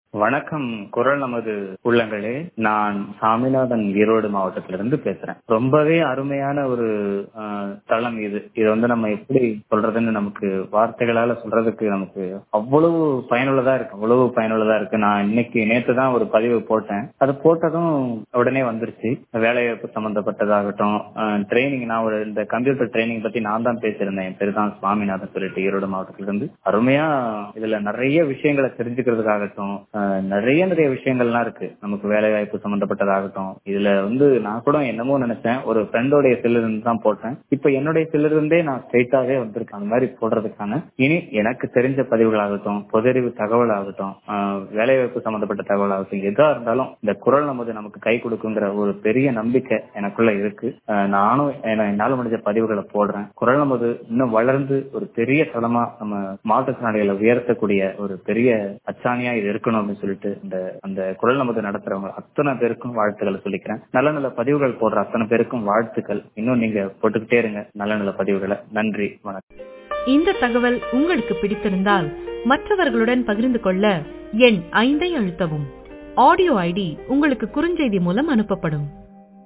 வணக்கம். குரல் நமது உள்ளங்களே, நான் சாமிநாதன், ஈரோடு மாவட்டத்திலிருந்து பேசுறேன். ரொம்பவே அருமையான ஒரு தளம் இது. இது நம்ம எப்படி சொல்றதுன்னு நமக்கு வார்த்தைகளால சொல்றதுக்கு நமக்கு அவ்வளவு பயனுள்ளதா இருக்கு. நான் நேத்து தான் ஒரு பதிவு போட்டேன். அது போட்டதும் உடனே வந்துருச்சு. வேலைவாய்ப்பு சம்பந்தப்பட்டதாகட்டும், ட்ரைனிங், நான் இந்த கம்ப்யூட்டர் ட்ரைனிங் பத்தி நான் தான் பேசியிருந்தேன். என் பேரு தான் சுவாமிநாதன் சொல்லிட்டு, ஈரோடு மாவட்டத்திலிருந்து. அருமையா இதுல நிறைய விஷயங்களை தெரிஞ்சுக்கிறதுக்காகட்டும், நிறைய விஷயங்கள்லாம் இருக்கு. நமக்கு வேலை வாய்ப்பு சம்பந்தப்பட்டதாகட்டும். இதுல நான் கூட என்னமோ நினைச்சேன், ஒரு ஃப்ரெண்டோடைய செல்ல இருந்து தான் போட்டேன். இப்ப என்னுடைய செல்ல இருந்தே நான் ஸ்ட்ரெயிட்டாவே வந்திருக்கேன். அந்த மாதிரி போடுறதுக்கான இனி எனக்கு தெரிஞ்ச பதிவுகளாகட்டும், பொதறிவு தகவல் ஆகட்டும், வேலை வாய்ப்பு சம்பந்தப்பட்ட தகவல் ஆகட்டும், எதா இருந்தாலும் இந்த குரல் நமக்கு கை கொடுக்குங்கிற ஒரு பெரிய நம்பிக்கை எனக்குள்ள இருக்கு. நானும் என்னால முடிஞ்ச பதிவுகளை போடுறேன். குரல் இன்னும் வளர்ந்து ஒரு பெரிய தளமா நம்ம மாற்றுத்திறனாளிகளை உயர்த்தக்கூடிய ஒரு பெரிய அச்சாணியா இது இருக்கணும் அப்படின்னு சொல்லிட்டு அந்த குரல் நடத்துறவங்க அத்தனை பேருக்கும் வாழ்த்துக்களை சொல்லிக்கிறேன். நல்ல நல்ல பதிவுகள் போடுற அத்தனை பேருக்கும் வாழ்த்துக்கள். இன்னும் நீங்க போட்டுக்கிட்டே இருங்க நல்ல நல்ல பதிவுகளை. நன்றி, வணக்கம். இந்த தகவல் உங்களுக்கு பிடித்திருந்தால் மற்றவர்களுடன் பகிர்ந்து கொள்ள எண் 5 அழுத்தவும். ஆடியோ ஐடி உங்களுக்கு குறுஞ்செய்தி மூலம் அனுப்பப்படும்.